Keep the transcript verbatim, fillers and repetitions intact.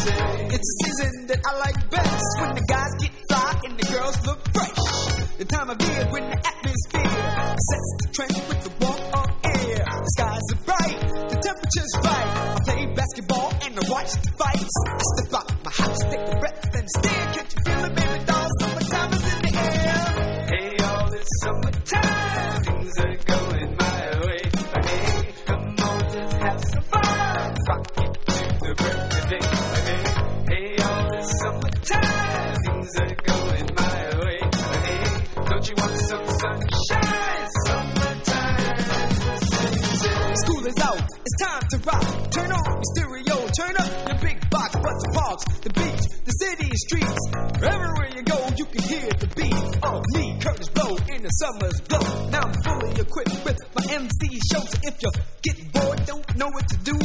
It's a season that I like best, when the guys get fly and the girls look fresh. The time of year when the atmosphere sets the trend with the warm on air. The skies are bright, the temperature's right. I play basketball and I watch the fights. I step out my house, take a breath and stare. Can't you feel it, baby doll? Summertime is in the air. Hey, y'all, it's summertime. Things are going my way. Hey, come on, let's have some fun. Rock it to the break of day. Hey, hey, y'all, it's summertime. Things are going my way. Hey, don't you want some sunshine? Summertime. School is out. It's time to rock. Turn on your stereo. Turn up your big box. Bust the parks, the beach, the city streets. Everywhere you go, you can hear the beat of me, Curtis Blow, in the summer's glow. Now I'm fully equipped with my M C show. So if you get bored, don't know what to do,